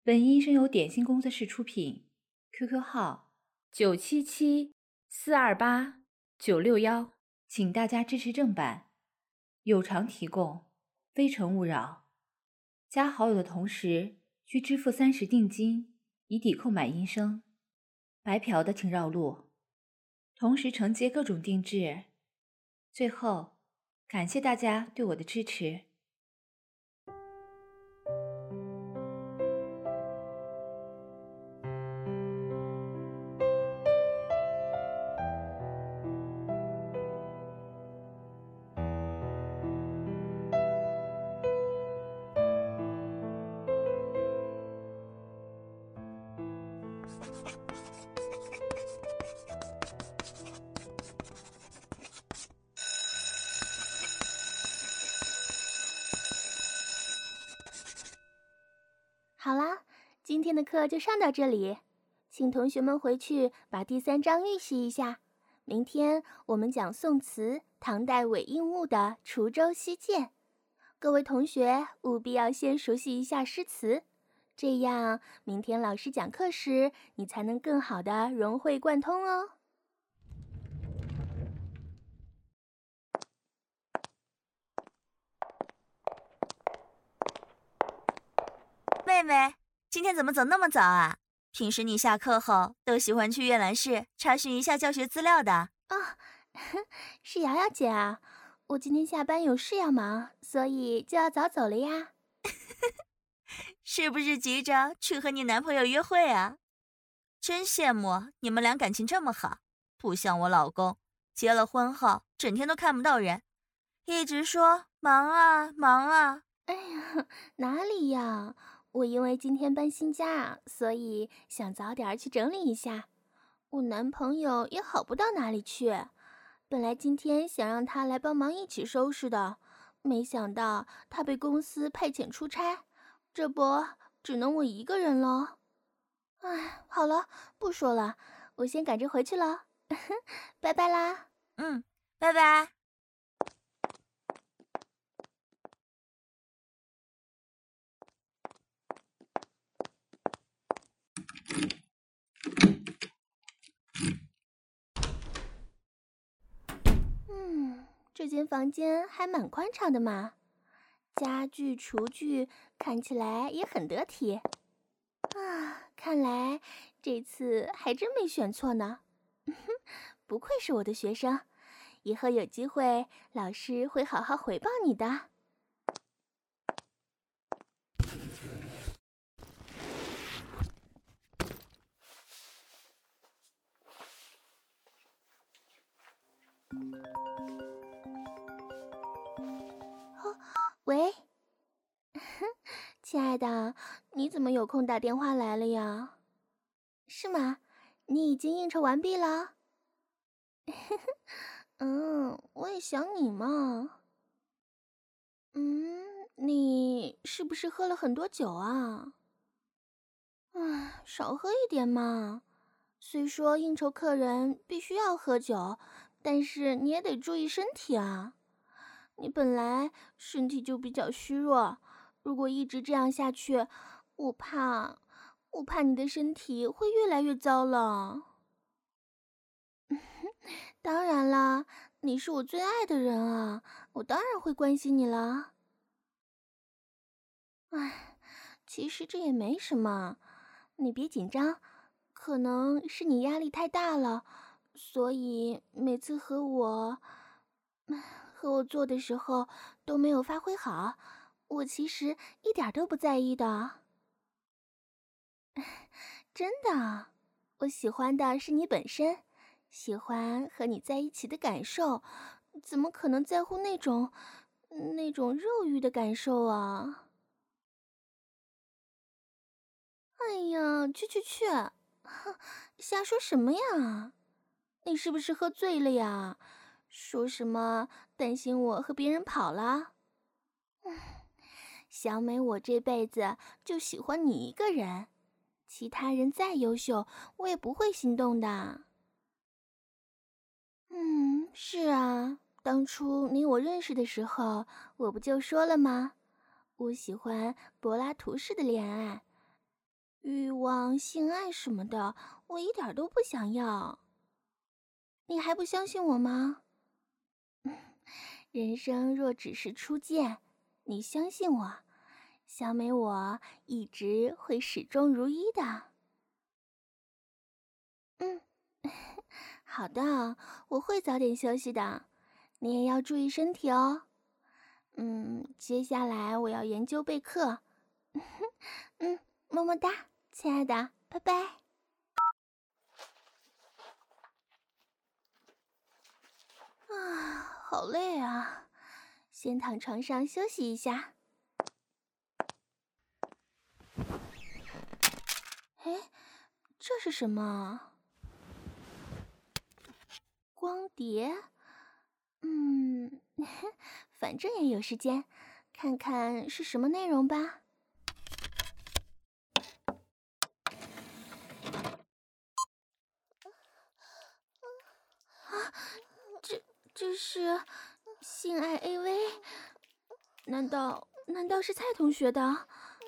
本音声由点心工作室出品 ，QQ 号977-428-961，请大家支持正版，有偿提供，非诚勿扰。加好友的同时需支付30定金，以抵扣买音声。白嫖的请绕路，同时承接各种定制。最后，感谢大家对我的支持。 好啦，今天的课就上到这里，请同学们回去把第3章预习一下。明天我们讲宋词唐代韦应物的《滁州西涧》，各位同学务必要先熟悉一下诗词，这样明天老师讲课时，你才能更好的融会贯通哦。 妹妹，今天怎么走那么早啊？平时你下课后都喜欢去阅览室查询一下教学资料的。 是瑶瑶姐啊，我今天下班有事要忙，所以就要早走了呀。 是不是急着去和你男朋友约会啊？真羡慕你们俩感情这么好，不像我老公，结了婚后整天都看不到人，一直说忙啊忙啊。 哎呀，哪里呀？我因为今天搬新家，所以想早点去整理一下。我男朋友也好不到哪里去，本来今天想让他来帮忙一起收拾的，没想到他被公司派遣出差，这不只能我一个人了。哎，好了，不说了，我先赶着回去了，拜拜啦。 拜拜。 这间房间还蛮宽敞的嘛，家具、厨具看起来也很得体啊。看来这次还真没选错呢。不愧是我的学生，以后有机会老师会好好回报你的。喂，亲爱的，你怎么有空打电话来了呀？是吗？你已经应酬完毕了？我也想你嘛。你是不是喝了很多酒啊？少喝一点嘛。虽说应酬客人必须要喝酒，但是你也得注意身体啊。你本来身体就比较虚弱，如果一直这样下去，我怕你的身体会越来越糟了。当然啦，你是我最爱的人啊，我当然会关心你了。其实这也没什么，你别紧张，可能是你压力太大了，所以每次和我做的时候都没有发挥好。我其实一点都不在意的，真的。我喜欢的是你本身，喜欢和你在一起的感受，怎么可能在乎那种肉欲的感受啊？哎呀，去，哼，瞎说什么呀？你是不是喝醉了呀？说什么担心我和别人跑了？小美，我这辈子就喜欢你一个人，其他人再优秀，我也不会心动的。是啊，当初你我认识的时候，我不就说了吗？我喜欢柏拉图式的恋爱， 欲望、性爱什么的，我一点都不想要。你还不相信我吗？人生若只是初见，你相信我，小美我一直会始终如一的。好的，我会早点休息的，你也要注意身体哦。接下来我要研究备课。么么哒，亲爱的，拜拜。好累啊，先躺床上休息一下。哎，这是什么？光碟？反正也有时间，看看是什么内容吧。这是性爱 AV？ 难道是蔡同学的？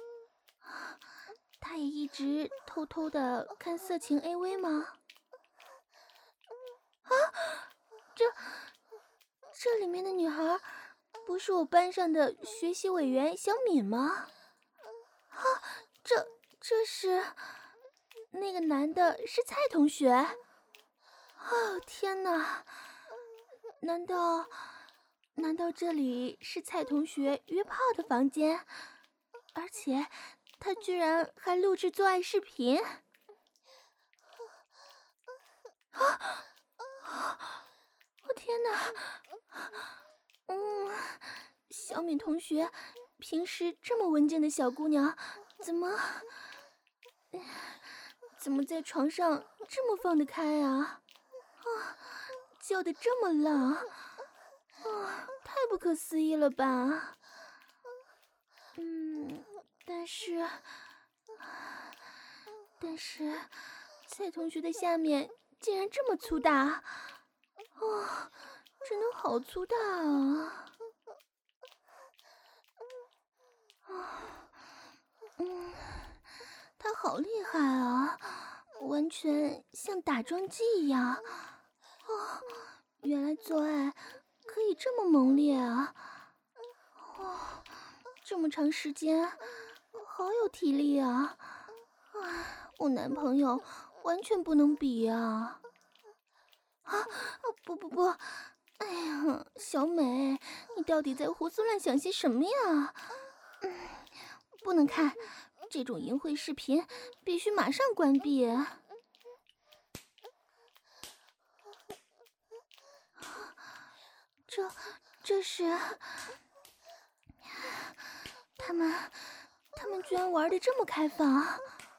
他也一直偷偷的看色情 AV 吗？这里面的女孩不是我班上的学习委员小敏吗？这是那个男的是蔡同学？天哪！难道这里是蔡同学约炮的房间？而且他居然还录制做爱视频！天哪！小敏同学平时这么文静的小姑娘，怎么在床上这么放得开啊？叫得这么浪，太不可思议了吧？但是蔡同学的下面竟然这么粗大，真的好粗大啊！他好厉害啊，完全像打桩机一样。原来做爱可以这么猛烈啊！这么长时间，好有体力啊！我男朋友完全不能比啊！不，哎呀，小美，你到底在胡思乱想些什么呀？不能看这种淫秽视频，必须马上关闭。这是他们居然玩得这么开放！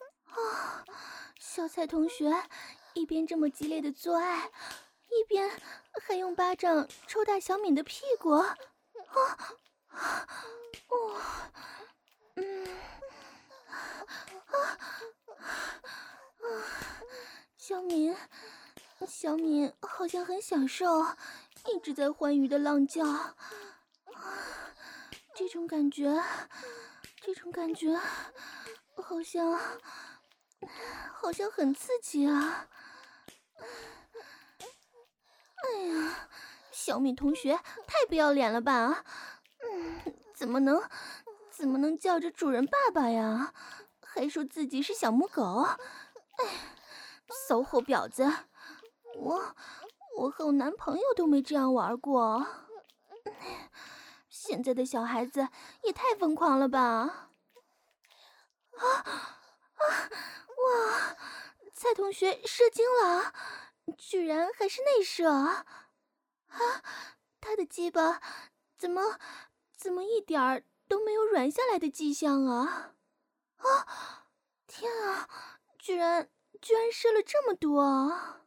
小蔡同学一边这么激烈的做爱，一边还用巴掌抽打小敏的屁股。小敏好像很享受，一直在欢愉的浪叫。这种感觉好像很刺激啊！哎呀，小敏同学太不要脸了吧！怎么能叫着主人爸爸呀？还说自己是小母狗！哎，骚货婊子！我和我男朋友都没这样玩过。现在的小孩子也太疯狂了吧！哇，蔡同学射精了，居然还是内射！他的鸡巴怎么一点儿都没有软下来的迹象啊！天啊，居然射了这么多啊！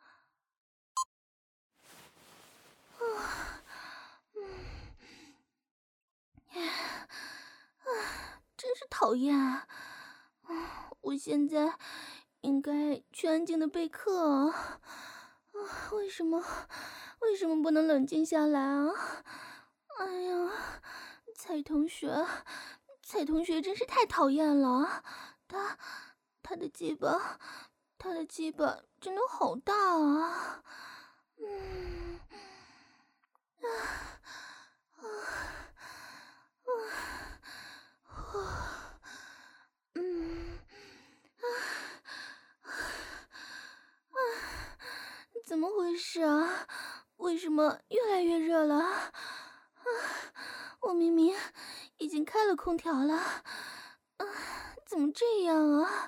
真是讨厌啊！我现在应该去安静的备课啊！为什么不能冷静下来啊？哎呀，蔡同学真是太讨厌了！ 他的鸡巴真的好大啊！怎么回事啊？为什么越来越热了？我明明已经开了空调了，怎么这样啊？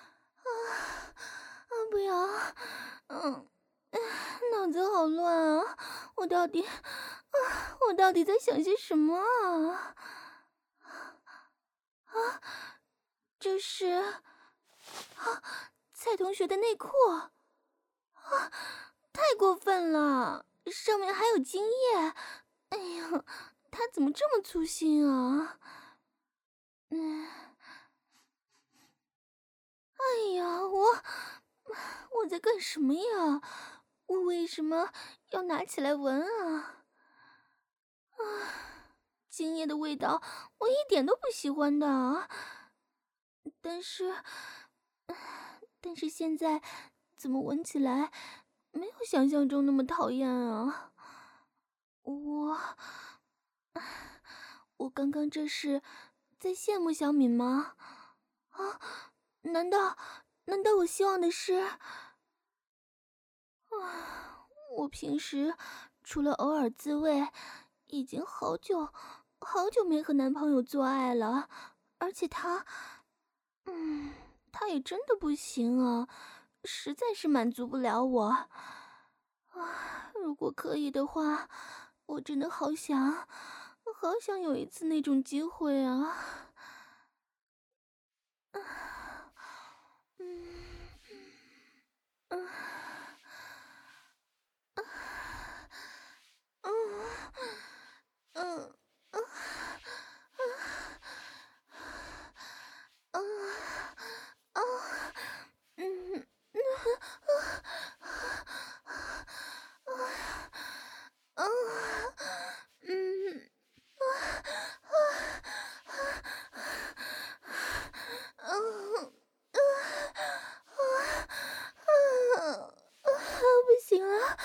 不要，脑子好乱啊！我到底在想些什么啊？这是蔡同学的内裤太过分了，上面还有精液！哎呀，他怎么这么粗心啊？哎呀，我在干什么呀？我为什么要拿起来闻啊？精液的味道我一点都不喜欢的，但是现在怎么闻起来没有想象中那么讨厌啊？我刚刚这是在羡慕小敏吗？难道我希望的是我平时除了偶尔自慰，已经好久没和男朋友做爱了，而且他也真的不行啊，实在是满足不了我。如果可以的话，我真的好想有一次那种机会啊。不行了，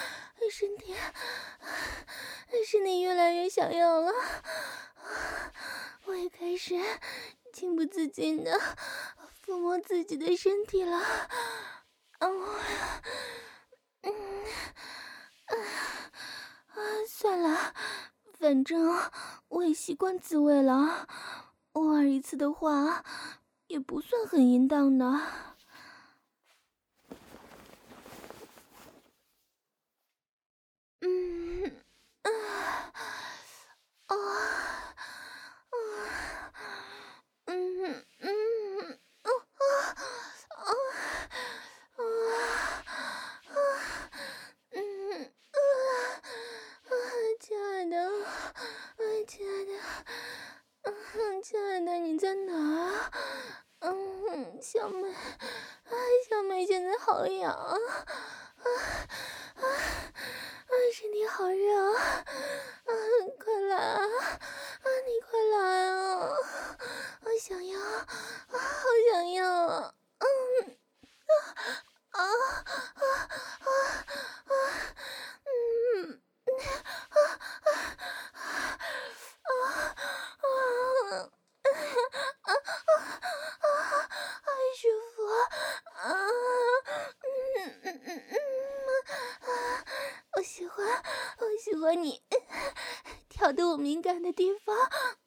身体越来越想要了，我也开始情不自禁的抚摸自己的身体了。算了，反正我也习惯自慰了，偶尔一次的话也不算很淫荡的。亲爱的，你在哪儿？小美现在好痒身体好热快来啊！你快来啊！我想要，好想要舒服我喜欢你挑逗我敏感的地方，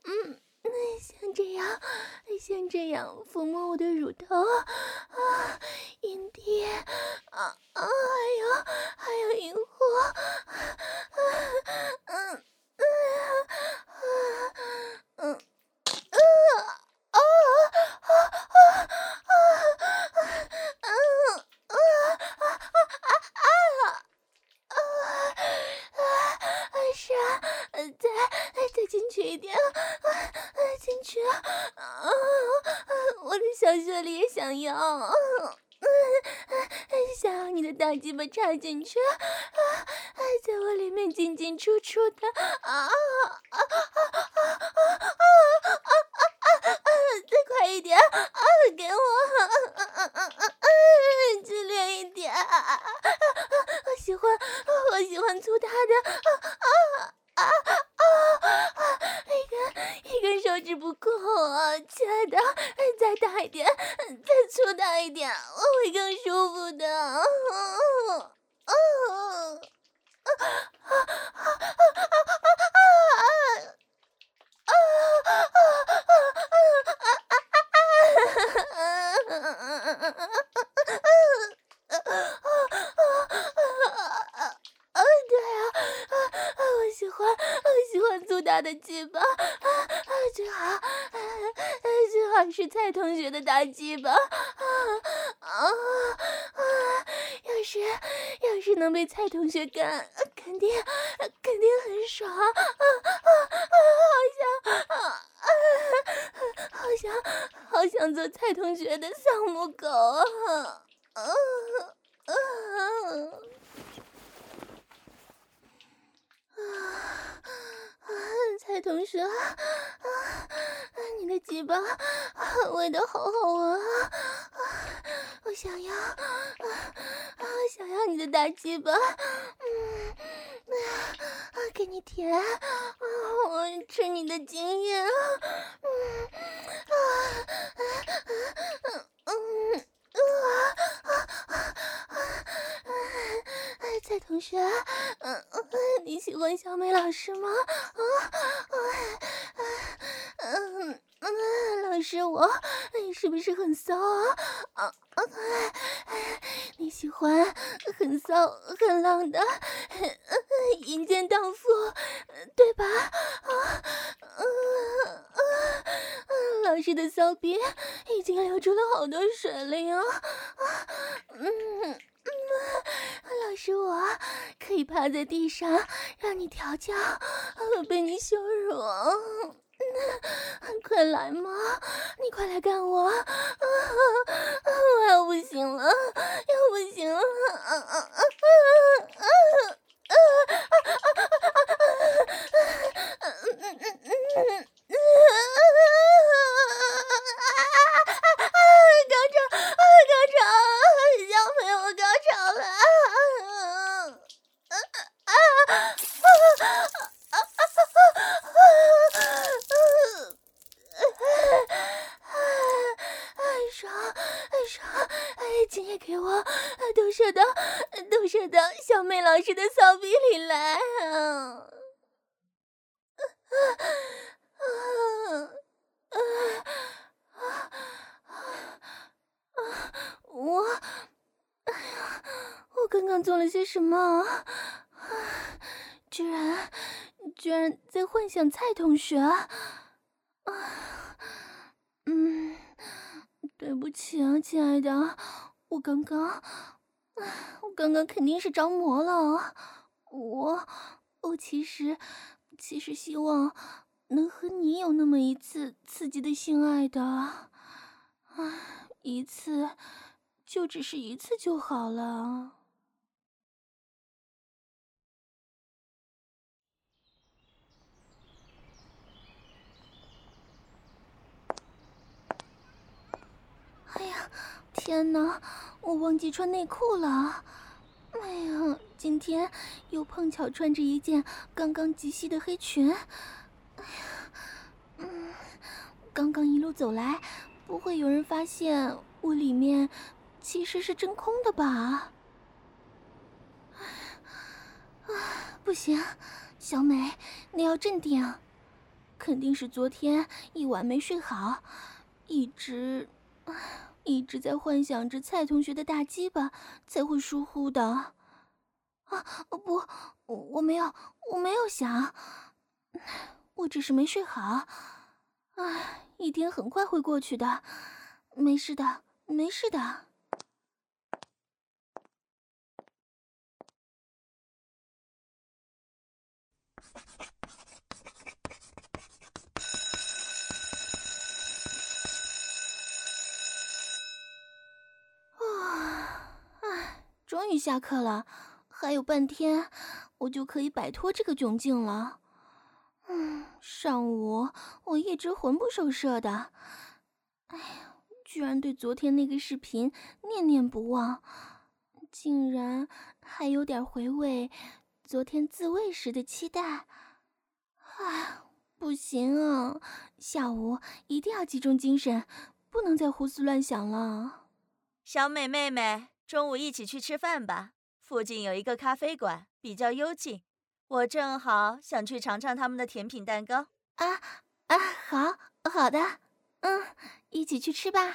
像这样抚摸我的乳头阴蒂还有阴户是啊，再进去一点，进去我的小穴里也想要，想要你的大鸡巴插进去，在我里面进进出出的再快一点给我再大一点，再粗大一点，我会更舒服的。对啊，我喜欢粗大的鸡巴，最好是蔡同学的大鸡巴。要是能被蔡同学干，肯定很爽。好想做蔡同学的丧母狗啊！蔡同学，你的鸡巴味道好好闻啊！我想要你的大鸡巴，给你舔，我吃你的精液，蔡同学，你喜欢小美老师吗？老师你是不是很骚啊？你喜欢很骚很浪的淫贱荡妇，对吧？老师的骚逼已经流出了好多水了呀！老师，我可以趴在地上让你调教，被你羞辱。快来嘛，你快来干我！我要不行了，高潮，小美，我高潮了！爽！精液给我，都射到小美老师的骚逼里来啊！我刚刚做了些什么？居然在幻想蔡同学。对不起啊，亲爱的，我刚刚肯定是着魔了。我其实希望能和你有那么一次刺激的性爱的，一次，就只是一次就好了。哎呀，天哪，我忘记穿内裤了。哎呀，今天又碰巧穿着一件刚刚及膝的黑裙。哎呀，刚刚一路走来，不会有人发现我里面其实是真空的吧？不行，小美，你要镇定。肯定是昨天一晚没睡好，一直在幻想着蔡同学的大鸡巴才会疏忽的。不，我没有想，我只是没睡好。一天很快会过去的，没事的。终于下课了，还有半天，我就可以摆脱这个窘境了。上午我一直魂不守舍的，居然对昨天那个视频念念不忘，竟然还有点回味昨天自慰时的期待。 不行啊，下午一定要集中精神，不能再胡思乱想了。 小美妹妹，中午一起去吃饭吧，附近有一个咖啡馆，比较幽静，我正好想去尝尝他们的甜品蛋糕。 好的，一起去吃吧。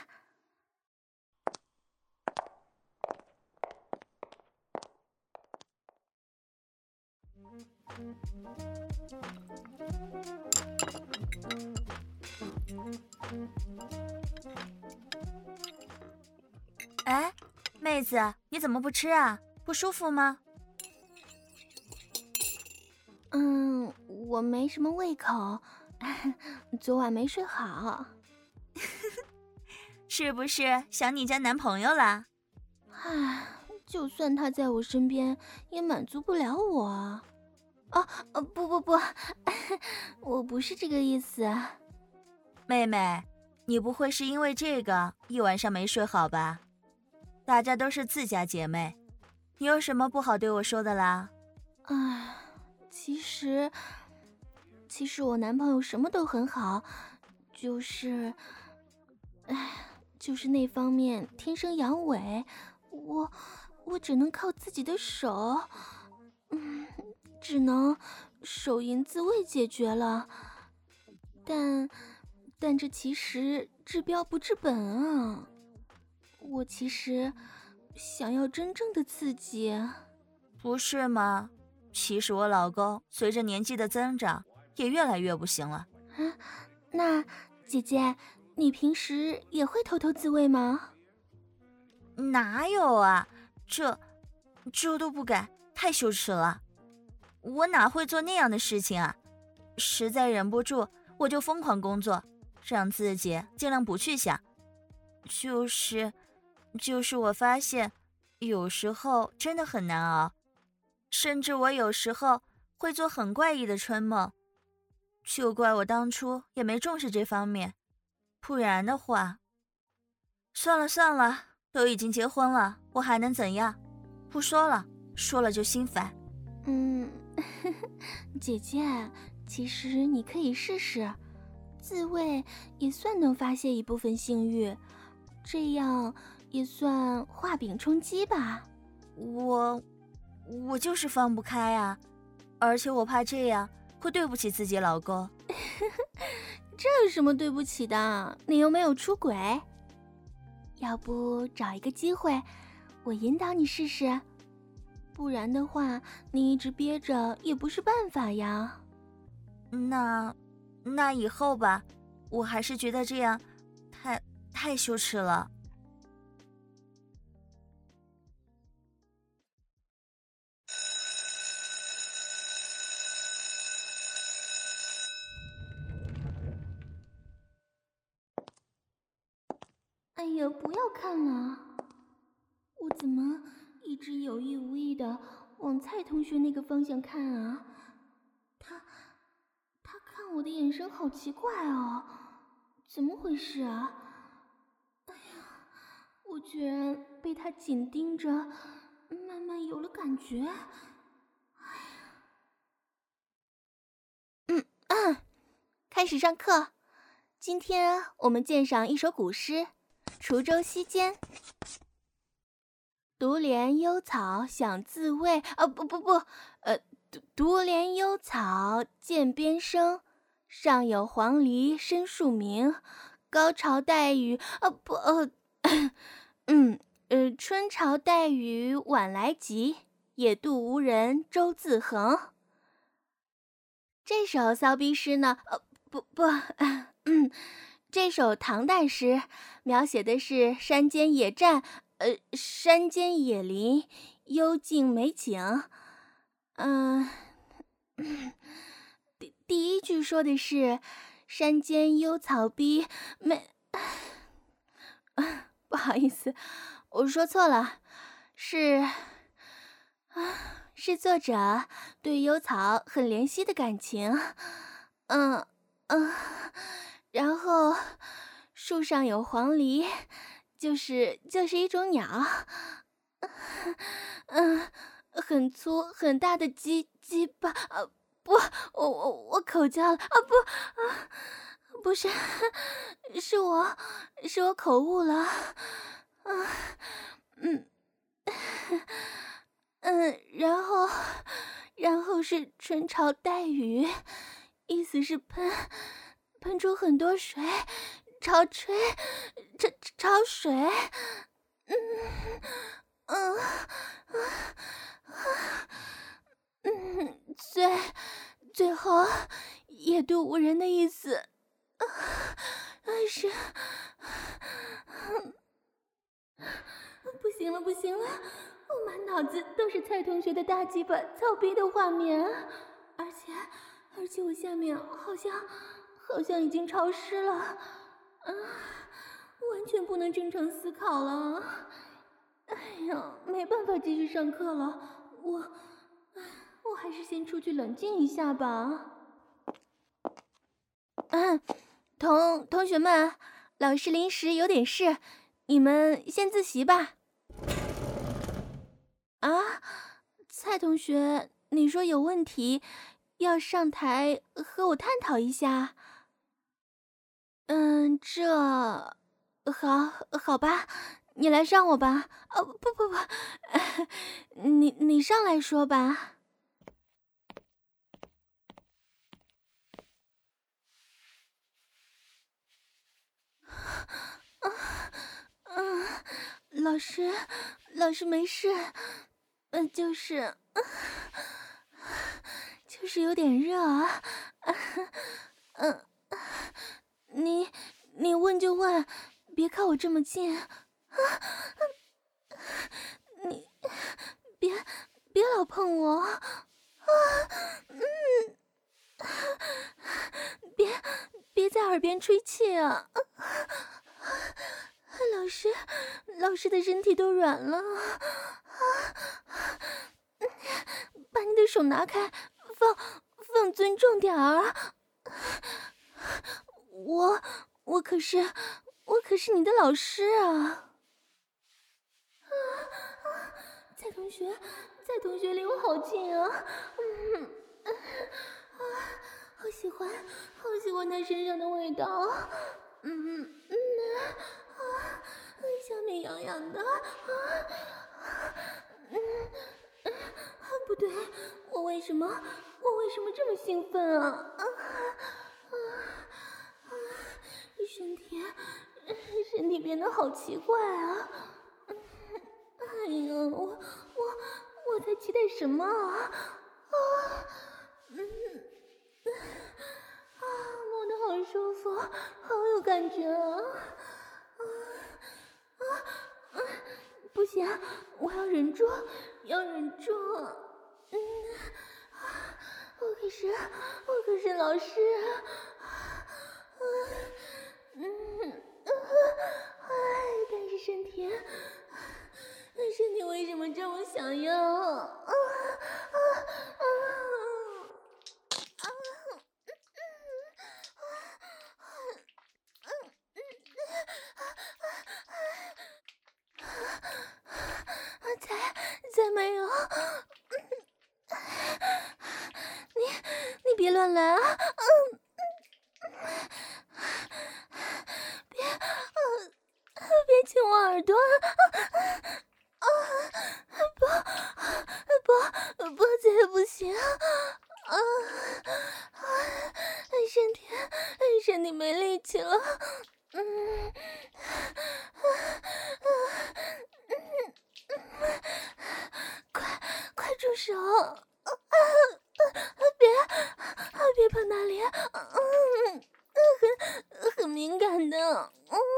哎，妹子，你怎么不吃啊？不舒服吗？ 我没什么胃口，昨晚没睡好。 是不是想你家男朋友啦？ 唉，就算他在我身边，也满足不了我。不，我不是这个意思。 妹妹，你不会是因为这个一晚上没睡好吧？大家都是自家姐妹，你有什么不好对我说的啦？ 唉，其实我男朋友什么都很好，就是那方面天生阳痿，我只能靠自己的手，只能手淫自慰解决了。但这其实治标不治本啊！我其实想要真正的刺激。 不是吗？其实我老公随着年纪的增长，也越来越不行了。 那姐姐，你平时也会偷偷自慰吗？ 哪有啊，这都不敢，太羞耻了。我哪会做那样的事情啊？实在忍不住，我就疯狂工作，让自己尽量不去想。就是我发现，有时候真的很难熬，甚至我有时候会做很怪异的春梦。就怪我当初也没重视这方面，不然的话……算了，都已经结婚了，我还能怎样？不说了，说了就心烦。 姐姐，其实你可以试试，自慰也算能发泄一部分性欲，这样也算画饼充饥吧。 我就是放不开啊，而且我怕这样会对不起自己老公。 这有什么对不起的？你又没有出轨。要不找一个机会，我引导你试试，不然的话，你一直憋着也不是办法呀。 那以后吧，我还是觉得这样太羞耻了。 哎呀，不要看了！我怎么一直有意无意的往蔡同学那个方向看啊？他看我的眼神好奇怪哦，怎么回事啊？哎呀，我居然被他紧盯着，慢慢有了感觉。开始上课。今天我们鉴赏一首古诗《滁州西间》。独怜幽草想自慰，独怜幽草涧边生，上有黄鹂深树鸣。高潮带雨，春潮带雨晚来急，野渡无人舟自横。这首骚逼诗呢，这首唐代诗描写的是山间野战，山间野林，幽静美景。第一句说的是山间幽草逼，不好意思，我说错了，是作者对幽草很怜惜的感情。然后树上有黄鹂，就是一种鸟，很粗很大的鸡巴， 不，我口交了啊！不是，是我口误了。然后是春潮带雨，意思是喷出很多水，潮水。最后野渡无人的意思，是不行了，我满脑子都是蔡同学的大鸡巴操逼的画面，而且我下面好像已经潮湿了，完全不能正常思考了。哎呀，没办法继续上课了，我还是先出去冷静一下吧。同学们，老师临时有点事，你们先自习吧。啊，蔡同学，你说有问题，要上台和我探讨一下。好吧，你来上我吧。哦，不，你上来说吧。老师没事，就是有点热啊。你问就问，别靠我这么近。你别老碰我。别在耳边吹气啊。老师的身体都软了。把你的手拿开，放尊重点儿。我可是你的老师啊！蔡同学离我好近啊！好喜欢他身上的味道。下面痒痒的。不对，我为什么这么兴奋啊？身体变得好奇怪啊！哎呀，我在期待什么啊？摸得好舒服，好有感觉啊！不行，我要忍住。我可是老师。但是身体为什么这么想要？才没有。你别乱来啊！别亲我耳朵！不，这也不行！身体没力气了。快住手！别碰那里，很敏感的。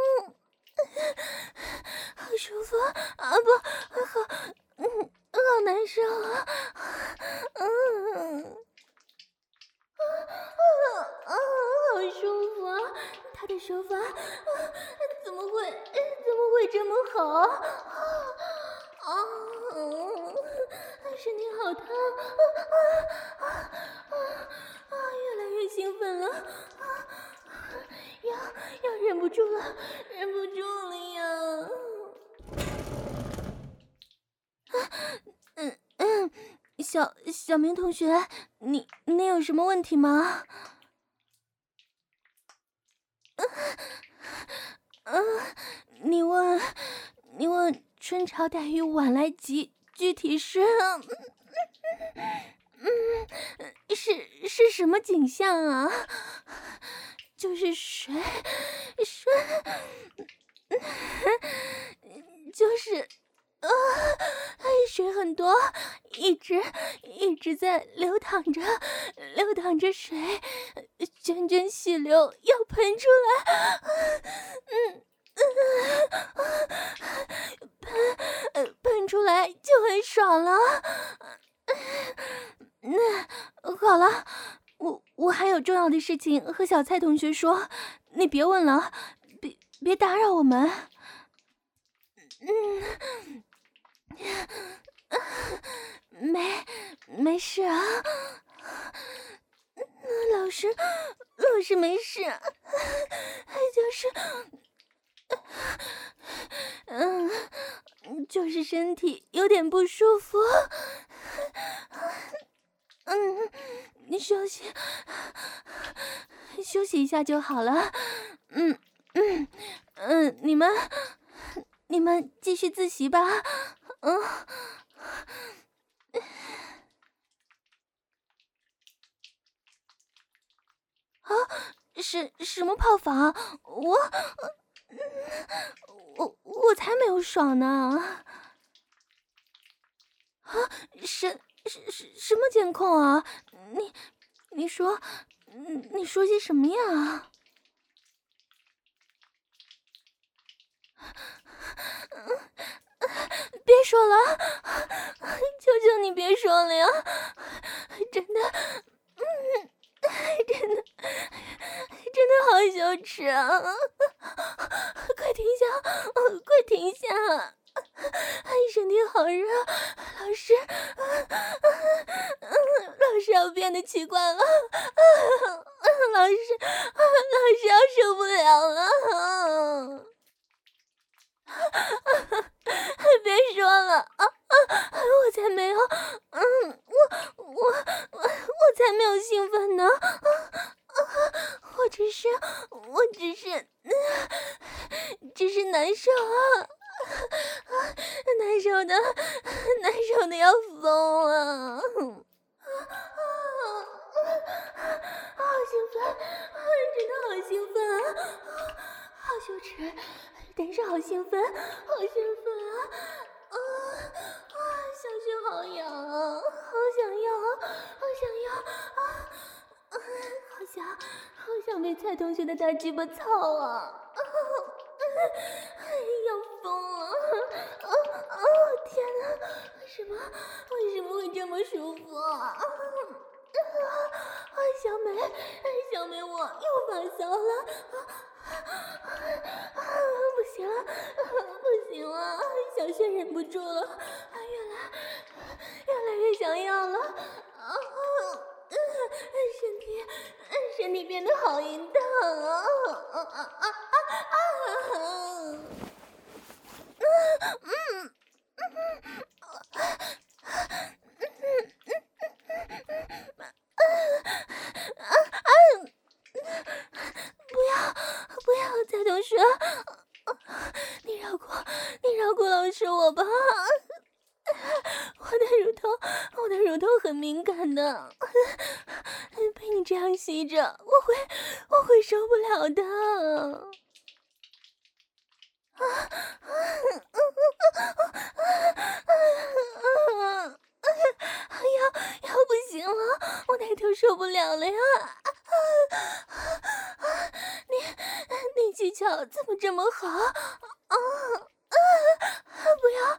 好舒服啊！不好，好难受啊！好舒服啊！他的手法怎么会这么好？身体好烫！越来越兴奋了！要忍不住了呀！ 小明同学，你有什么问题吗？你问春潮带鱼晚来急，具体是是什么景象啊？就是水，就是水很多，一直在流淌着水，涓涓细流要喷出来，喷出来就很爽了。好了，我还有重要的事情和小蔡同学说，你别问了，别打扰我们。没事啊，老师没事，就是身体有点不舒服。你休息一下就好了。你们继续自习吧。什么泡法？我才没有爽呢！什么监控啊？你说些什么呀？别说了，求求你别说了呀！真的好羞耻啊！快停下！身体好热，老师要变得奇怪了，老师要受不了了。别说了我才没有，我才没有兴奋呢，我只是难受啊，难受的要疯了，好兴奋，真的好兴奋啊，好羞耻，但是好兴奋，啊！小穴好痒啊，好想要，好想被蔡同学的大鸡巴操啊！要疯了！天哪，为什么会这么舒服啊？小梅，我又发骚了！不行了，小轩忍不住了，越来越想要了，身体变得好淫荡啊！不要，蔡同学，你饶过老师我吧。我的乳头很敏感的，被你这样吸着，我会受不了的。要不行了，我奶头受不了了呀！你技巧怎么这么好？不要，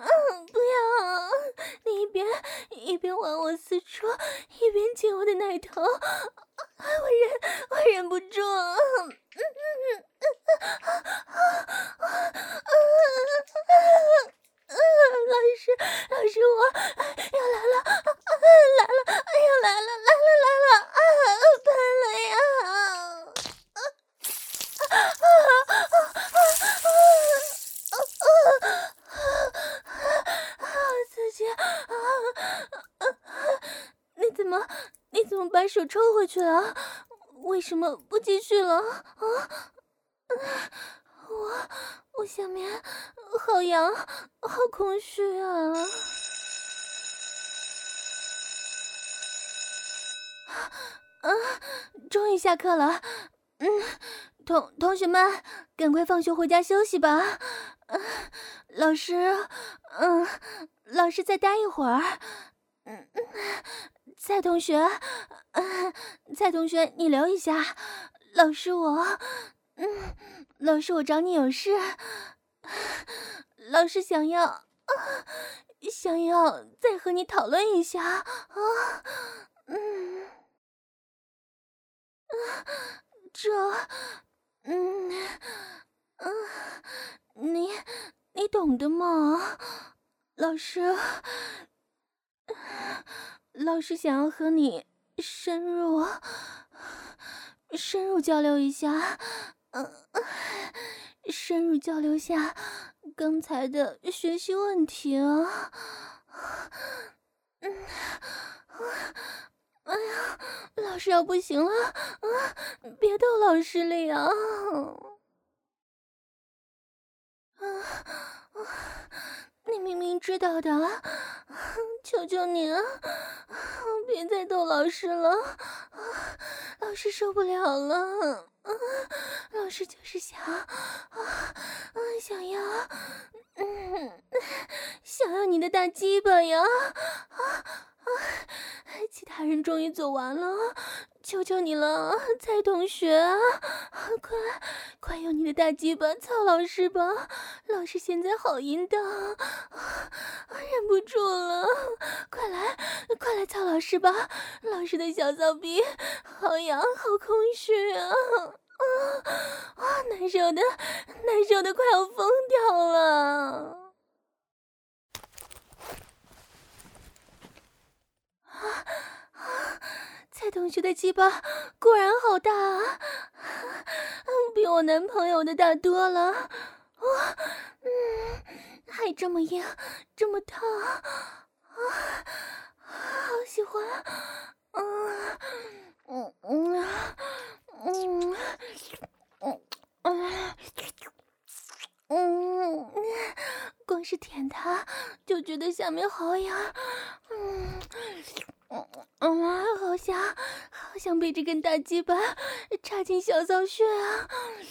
你一边往我四处，一边亲我的奶头，我忍不住。老师，我要来了，喷了呀！刺激！ 把手抽回去了，为什么不继续了？我下面好痒，好空虚啊！终于下课了。同学们，赶快放学回家休息吧。老师，老师再待一会儿。蔡同学，蔡同学，你留一下。老师我找你有事。老师想要再和你讨论一下。你懂的嘛？老师想要和你深入交流一下，深入交流下刚才的学习问题啊。哎呀，老师要不行了，别逗老师了呀。你明明知道的，求求你啊，别再逗老师了，老师受不了了。老师就是想要你的大鸡巴呀。其他人终于走完了，求求你了，蔡同学，快用你的大鸡巴操老师吧，老师现在好淫荡，忍不住了，快来操老师吧，老师的小骚逼好痒，好空虚啊，难受的快要疯掉了。蔡同学的鸡巴果然好大啊，比我男朋友的大多了。还这么硬，这么烫，好喜欢。光是舔它就觉得下面好痒。好想被这根大鸡巴插进小骚穴啊！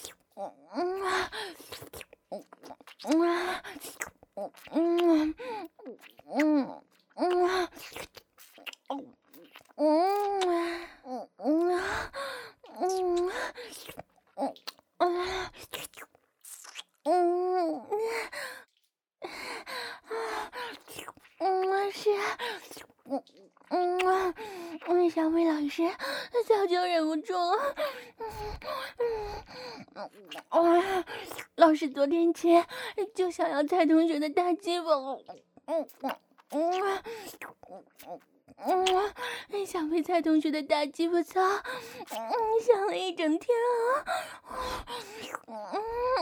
小美老师早就忍不住了。老师昨天起就想要蔡同学的大鸡巴，想被蔡同学的大鸡巴操，想了一整天啊。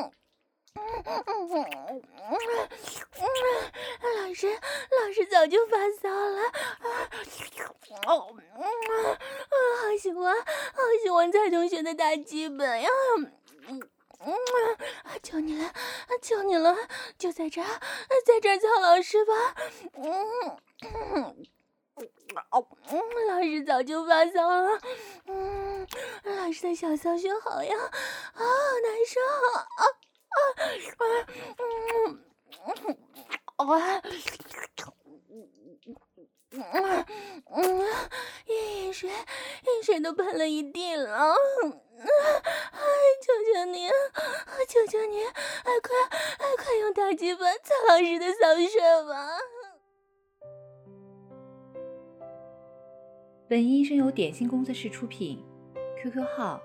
老师早就发骚了，好喜欢蔡同学的大鸡巴呀！求你了，就在这儿操老师吧！老师早就发骚了，老师的小骚穴好痒，好难受饮水都喷了一地了。求求你，快用大鸡巴操老师的骚穴吧。 本音声由点心工作室出品 ，QQ 号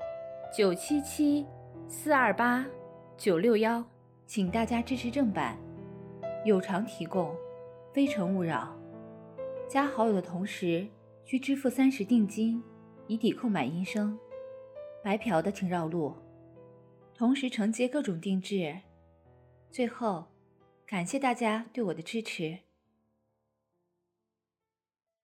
977-428-961，请大家支持正版，有偿提供，非诚勿扰。加好友的同时需支付30定金，以抵扣买音声。白嫖的请绕路，同时承接各种定制。最后，感谢大家对我的支持。